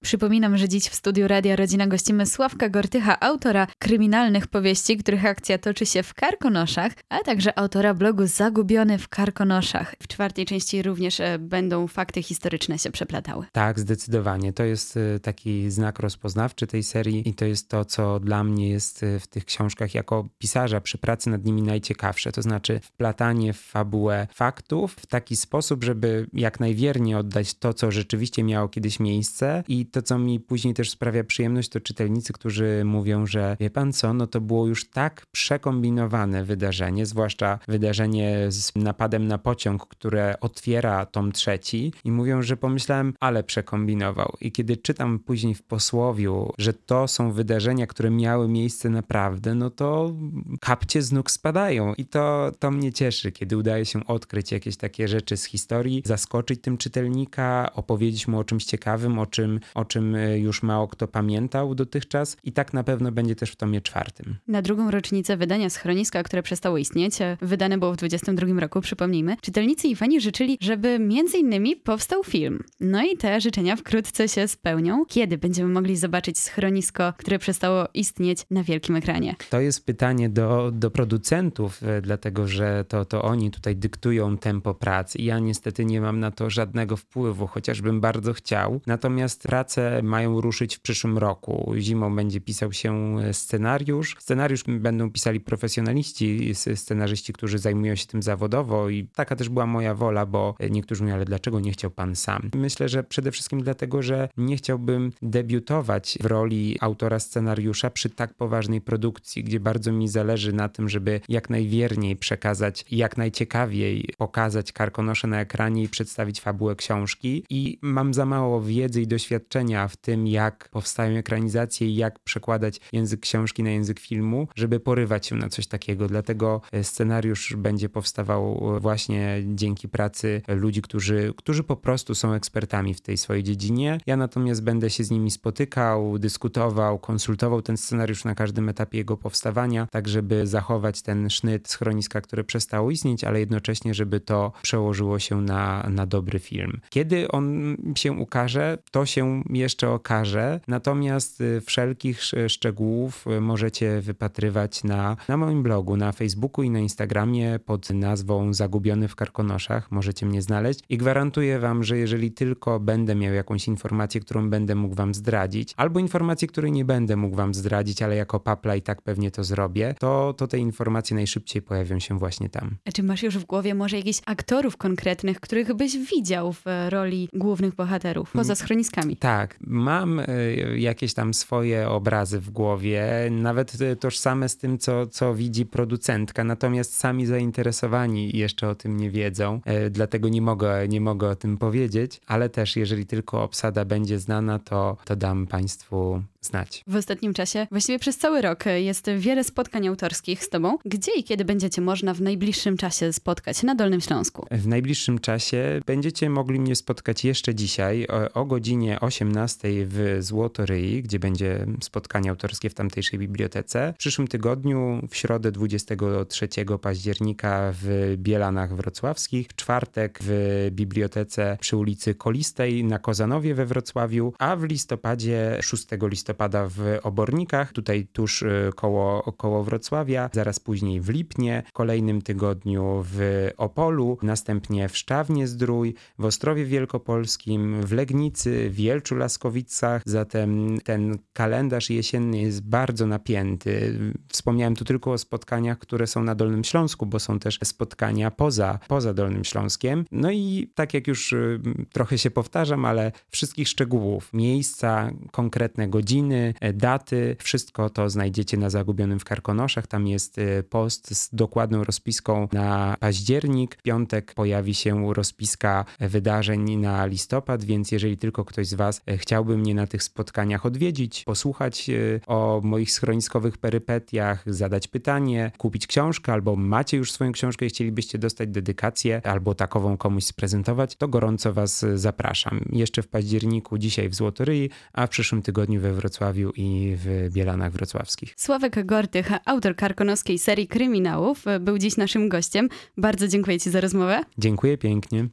Przypominam, że dziś w studiu Radia Rodzina gościmy Sławka Gortycha, autora kryminalnych powieści, których akcja toczy się w Karkonoszach, a także autora blogu Zagubiony w Karkonoszach. W czwartej części również będą fakty historyczne się przeplatały. Tak, zdecydowanie. To jest taki znak rozpoznawczy tej serii i to jest to, co dla mnie jest w tych książkach jako pisarza przy pracy nad nimi najciekawsze. To znaczy wplatanie w fabułę faktów w taki sposób, żeby jak najwierniej oddać to, co rzeczywiście miało kiedyś miejsce i to, co mi później też sprawia przyjemność, to czytelnicy, którzy mówią, że wie pan co, no to było już tak przekombinowane wydarzenie, zwłaszcza wydarzenie z napadem na pociąg, które otwiera tom 3 i mówią, że pomyślałem, ale przekombinował. I kiedy czytam później w posłowiu, że to są wydarzenia, które miały miejsce naprawdę, no to kapcie z nóg spadają i to mnie cieszy, kiedy udaje się odkryć jakieś takie rzeczy z historii, zaskoczyć tym czytelnika, opowiedzieć mu o czymś ciekawym, o czym już mało kto pamiętał dotychczas i tak na pewno będzie też w tomie 4. Na drugą rocznicę wydania Schroniska, które przestało istnieć, wydane było w 22 roku, przypomnijmy, czytelnicy i fani życzyli, żeby między innymi powstał film. No i te życzenia wkrótce się spełnią. Kiedy będziemy mogli zobaczyć Schronisko, które przestało istnieć na wielkim ekranie? To jest pytanie do producentów, dlatego że to oni tutaj dyktują tempo prac i ja niestety nie mam na to żadnego wpływu, chociażbym bardzo chciał. Natomiast prace mają ruszyć w przyszłym roku. Zimą będzie pisał się scenariusz. Scenariusz będą pisali profesjonaliści, scenarzyści, którzy zajmują się tym zawodowo i taka też była moja wola, bo niektórzy mówią, ale dlaczego nie chciał pan sam? Myślę, że przede wszystkim dlatego, że nie chciałbym debiutować w roli autora scenariusza przy tak poważnej produkcji, gdzie bardzo mi zależy na tym, żeby jak najwierniej przekazać i jak najciekawiej pokazać Karkonosze na ekranie i przedstawić fabułę książki. I mam za mało wiedzy i doświadczenia w tym, jak powstają ekranizacje i jak przekładać język książki na język filmu, żeby porywać się na coś takiego. Dlatego scenariusz będzie powstawał właśnie dzięki pracy ludzi, którzy po prostu są ekspertami w tej swojej dziedzinie. Ja natomiast będę się z nimi spotykał, dyskutował, konsultował ten scenariusz na każdym etapie jego powstawania, tak żeby zachować ten sznyt Schroniska, które przestało istnieć, ale jednocześnie, żeby to przełożyło się na dobry film. Kiedy on się ukaże, to się jeszcze okaże, natomiast wszelkich szczegółów możecie wypatrywać na moim blogu, na Facebooku i na Instagramie pod nazwą Zagubiony w Karkonoszach. Możecie mnie znaleźć i gwarantuję wam, że jeżeli tylko będę miał jakąś informację, którą będę mógł wam zdradzić, albo informację, której nie będę mógł wam zdradzić, ale jako papla i tak pewnie to zrobię, to te informacje najszybciej pojawią się właśnie tam. A czy masz już w głowie może jakichś aktorów konkretnych, których byś widział w roli głównych bohaterów, poza Schroniskami? Tak, mam jakieś tam swoje obrazy w głowie, nawet tożsame z tym, co widzi producentka, natomiast sami zainteresowani jeszcze o tym nie wiedzą, dlatego nie mogę o tym powiedzieć, ale też jeżeli tylko obsada będzie znana, to dam państwu znać. W ostatnim czasie, właściwie przez cały rok, jest wiele spotkań autorskich z tobą. Gdzie i kiedy będziecie można w najbliższym czasie spotkać na Dolnym Śląsku? W najbliższym czasie będziecie mogli mnie spotkać jeszcze dzisiaj o godzinie 18 w Złotoryi, gdzie będzie spotkanie autorskie w tamtejszej bibliotece. W przyszłym tygodniu, w środę 23 października w Bielanach Wrocławskich, w czwartek w bibliotece przy ulicy Kolistej na Kozanowie we Wrocławiu, a w listopadzie 6 listopada w Obornikach, tutaj tuż koło Wrocławia, zaraz później w Lipnie, w kolejnym tygodniu w Opolu, następnie w Szczawnie-Zdrój, w Ostrowie Wielkopolskim, w Legnicy, w Jelczu-Laskowicach, zatem ten kalendarz jesienny jest bardzo napięty. Wspomniałem tu tylko o spotkaniach, które są na Dolnym Śląsku, bo są też spotkania poza Dolnym Śląskiem. No i tak jak już trochę się powtarzam, ale wszystkich szczegółów, miejsca, konkretne godziny, daty, wszystko to znajdziecie na Zagubionym w Karkonoszach. Tam jest post z dokładną rozpiską na październik. W piątek pojawi się rozpiska wydarzeń na listopad, więc jeżeli tylko ktoś z was chciałby mnie na tych spotkaniach odwiedzić, posłuchać o moich schroniskowych perypetiach, zadać pytanie, kupić książkę, albo macie już swoją książkę i chcielibyście dostać dedykację, albo takową komuś sprezentować, to gorąco was zapraszam. Jeszcze w październiku, dzisiaj w Złotoryi, a w przyszłym tygodniu we Wrocławiu i w Bielanach Wrocławskich. Sławek Gortych, autor karkonoskiej serii kryminałów, był dziś naszym gościem. Bardzo dziękuję ci za rozmowę. Dziękuję pięknie.